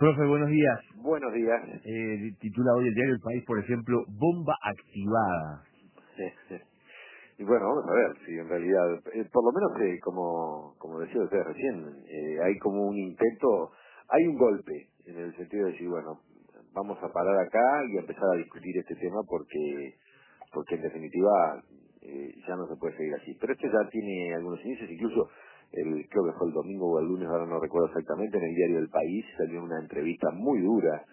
Profe, buenos días. Buenos días. Titula hoy el diario El País, por ejemplo, bomba activada. Y bueno, vamos a ver si en realidad, por lo menos como decía usted recién, hay como un intento, hay un golpe en el sentido de decir, bueno, vamos a parar acá y empezar a discutir este tema porque en definitiva ya no se puede seguir así. Pero esto ya tiene algunos inicios, incluso creo que fue el domingo o el lunes, ahora no recuerdo exactamente, en el diario El País salió una entrevista muy dura,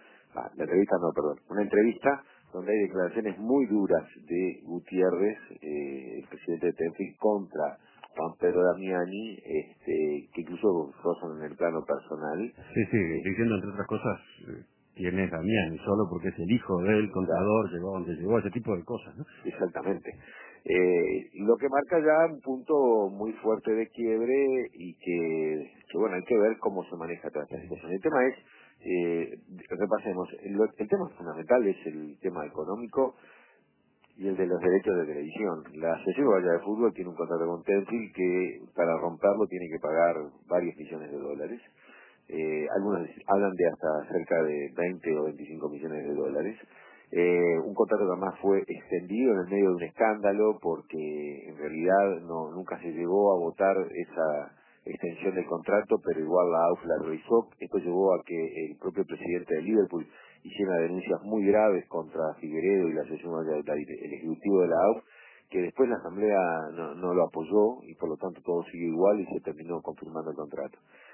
una entrevista donde hay declaraciones muy duras de Gutiérrez, el presidente de Tenfield, contra Juan Pedro Damiani, que incluso rozan en el plano personal. Sí, diciendo entre otras cosas quién es Damiani, solo porque es el hijo del contador, llegó donde llegó, ese tipo de cosas, ¿no? Exactamente. Lo que marca ya un punto muy fuerte de quiebre y que bueno, hay que ver cómo se maneja toda esta situación. El tema es, repasemos, el tema fundamental es el tema económico y el de los derechos de televisión. La Asociación Uruguaya de Fútbol tiene un contrato con Tenfield que para romperlo tiene que pagar varios millones de dólares. Algunos hablan de hasta cerca de 20 o 25 millones de dólares. Un contrato que además fue extendido en el medio de un escándalo porque en realidad nunca se llegó a votar esa extensión del contrato, pero igual la AUF la revisó. Esto llevó a que el propio presidente de Liverpool hiciera denuncias muy graves contra Figueredo y la asociación, el ejecutivo de la AUF, que después la asamblea no lo apoyó y por lo tanto todo sigue igual y se terminó confirmando el contrato.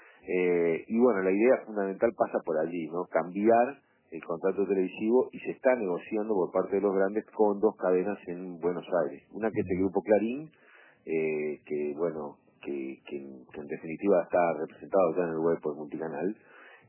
Y bueno, la idea fundamental pasa por allí, ¿no? Cambiar el contrato televisivo, y se está negociando por parte de los grandes con dos cadenas en Buenos Aires. Una que es el Grupo Clarín, que bueno, que en definitiva está representado ya en el web por Multicanal,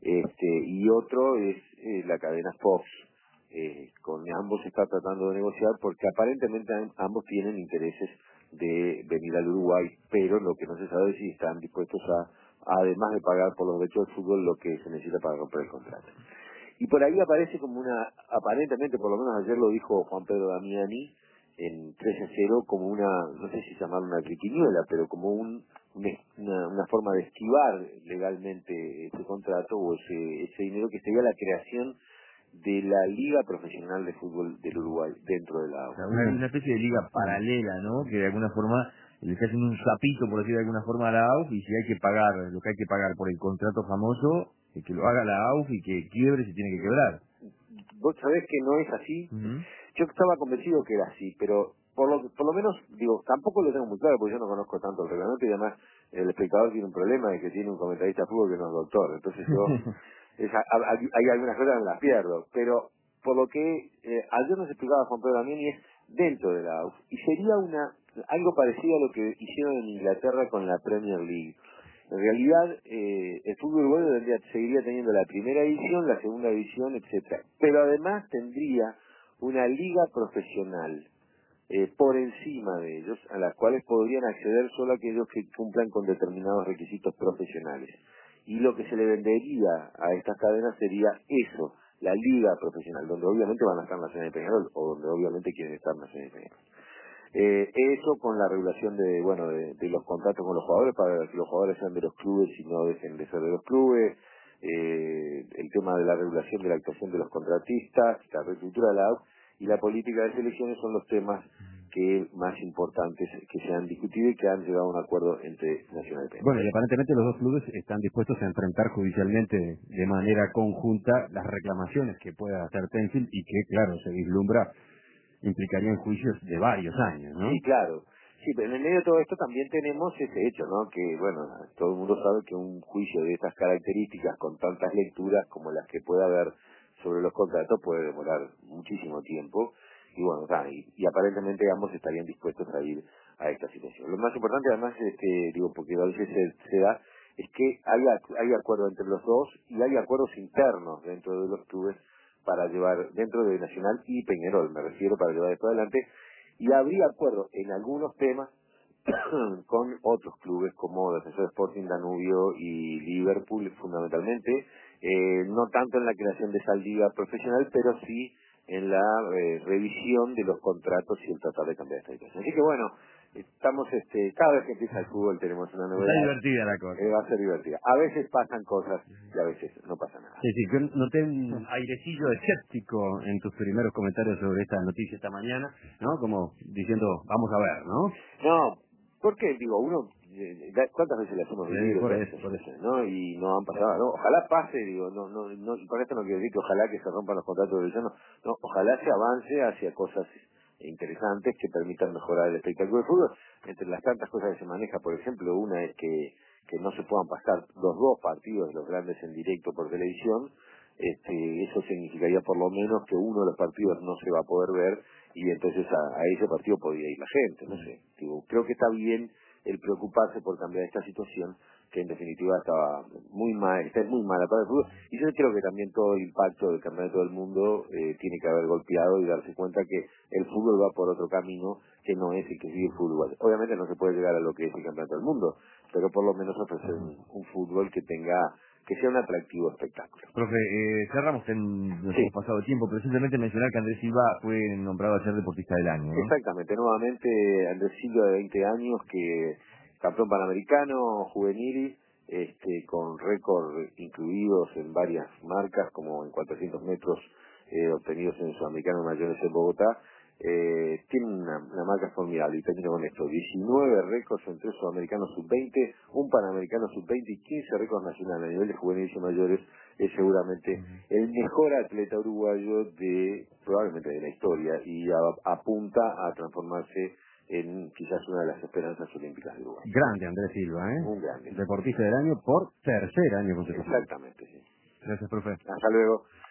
y otro es la cadena Fox. Con ambos se está tratando de negociar porque aparentemente ambos tienen intereses de venir al Uruguay, pero lo que no se sabe es si están dispuestos además de pagar por los derechos del fútbol, lo que se necesita para romper el contrato. Y por ahí aparece como aparentemente, por lo menos ayer lo dijo Juan Pedro Damiani, en 3-0, como no sé si llamarlo una triquiñuela, pero como una forma de esquivar legalmente ese contrato o ese dinero, que sería la creación de la Liga Profesional de Fútbol del Uruguay dentro de la AUF. O sea, una especie de liga paralela, ¿no? Que de alguna forma le está haciendo un sapito, por decir de alguna forma, a la AUF, y si hay que pagar lo que hay que pagar por el contrato famoso, que lo haga la AUF y que quiebre si tiene que quebrar. Vos sabés que no es así. Uh-huh. Yo estaba convencido que era así, pero por lo menos, digo, tampoco lo tengo muy claro porque yo no conozco tanto el reglamento y además el espectador tiene un problema de que tiene un comentarista de fútbol que no es doctor. Entonces hay algunas cosas que me las pierdo, pero por lo que ayer nos explicaba Juan Pedro Damiani es dentro de la AUF y sería algo parecido a lo que hicieron en Inglaterra con la Premier League. En realidad, el fútbol uruguayo seguiría teniendo la primera división, la segunda división, etcétera, pero además tendría una liga profesional por encima de ellos, a las cuales podrían acceder solo aquellos que cumplan con determinados requisitos profesionales. Y lo que se le vendería a estas cadenas sería eso, la liga profesional, donde obviamente van a estar Nacional y Peñarol, o donde obviamente quieren estar Nacional y Peñarol. Eso con la regulación de los contratos con los jugadores, para que los jugadores sean de los clubes y no dejen de ser de los clubes, el tema de la regulación de la actuación de los contratistas, la reestructura de la AUF y la política de selecciones son los temas más importantes que se han discutido y que han llegado a un acuerdo entre Nacional y Peñarol. Bueno, y aparentemente los dos clubes están dispuestos a enfrentar judicialmente de manera conjunta las reclamaciones que pueda hacer Tenfield y que, claro, se vislumbra implicarían juicios de varios años, ¿no? Sí, claro. Sí, pero en el medio de todo esto también tenemos ese hecho, ¿no? Que, bueno, todo el mundo sabe que un juicio de estas características, con tantas lecturas como las que puede haber sobre los contratos, puede demorar muchísimo tiempo. Y bueno, y aparentemente ambos estarían dispuestos a ir a esta situación. Lo más importante además es que, digo, porque a veces se da, es que hay acuerdo entre los dos y hay acuerdos internos dentro de los clubes para llevar, dentro de Nacional y Peñarol, me refiero, para llevar esto adelante, y habría acuerdo en algunos temas con otros clubes como Defensor Sporting, Danubio y Liverpool fundamentalmente, no tanto en la creación de esa liga profesional, pero sí en la revisión de los contratos y el tratar de cambiar esta situación. Así que bueno, estamos cada vez que empieza el fútbol tenemos una novedad. Está divertida la cosa. Va a ser divertida. A veces pasan cosas y a veces no pasa nada. Sí, sí, yo noté un airecillo escéptico en tus primeros comentarios sobre esta noticia esta mañana, ¿no? Como diciendo, vamos a ver, ¿no? No, porque digo, ¿cuántas veces las hemos vivido? Por eso. ¿No? Y no han pasado, ¿no? Ojalá pase, digo, con esto no quiero decir que ojalá que se rompan los contratos de villanos, no, ojalá se avance hacia cosas interesantes que permitan mejorar el espectáculo del fútbol. Entre las tantas cosas que se maneja, por ejemplo, una es que no se puedan pasar los dos partidos de los grandes en directo por televisión. Eso significaría por lo menos que uno de los partidos no se va a poder ver y entonces a ese partido podría ir la gente, no sé. Digo, creo que está bien el preocuparse por cambiar esta situación que en definitiva está muy mala para el fútbol, y yo creo que también todo el impacto del campeonato del mundo tiene que haber golpeado y darse cuenta que el fútbol va por otro camino que no es el que sigue el fútbol. Obviamente no se puede llegar a lo que es el campeonato del mundo, pero por lo menos ofrecer un fútbol que sea un atractivo espectáculo. Profe, cerramos, nos Sí. hemos pasado tiempo, pero simplemente mencionar que Andrés Silva fue nombrado ayer deportista del año, ¿no? Exactamente, nuevamente Andrés Silva de 20 años, que campeón panamericano juvenil, con récord incluidos en varias marcas, como en 400 metros obtenidos en el Sudamericano Mayores en Bogotá. Tiene una marca formidable, y termino con esto: 19 récords entre Sudamericanos sub-20, un Panamericano sub-20 y 15 récords nacionales a nivel de juveniles y mayores. Es seguramente el mejor atleta uruguayo probablemente de la historia, y apunta a transformarse en quizás una de las esperanzas olímpicas de Uruguay. Grande Andrés Silva, ¿eh? Un grande. Deportista del año por tercer año consecutivo. Exactamente, sí. Gracias, profe. Hasta luego.